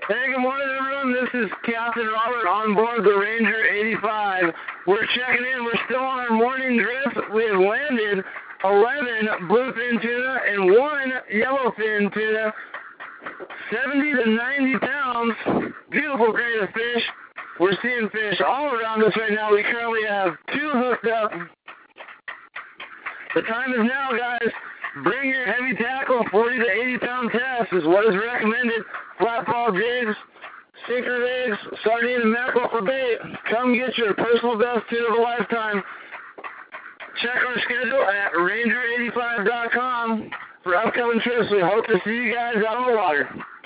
Hey, good morning, everyone. This is Captain Robert on board the Ranger 85. We're checking in. We're still on our morning drift. We have landed 11 bluefin tuna and 1 yellowfin tuna, 70 to 90 pounds. Beautiful grade of fish. We're seeing fish all around us right now. We currently have 2 hooked up. The time is now, guys. Bring your heavy tackle. 40 to 80 pound test is what is recommended. Flat ball jigs, sinker rigs, sardine and mackerel for bait. Come get your personal best tuna of a lifetime. Check our schedule at ranger85.com for upcoming trips. We hope to see you guys out on the water.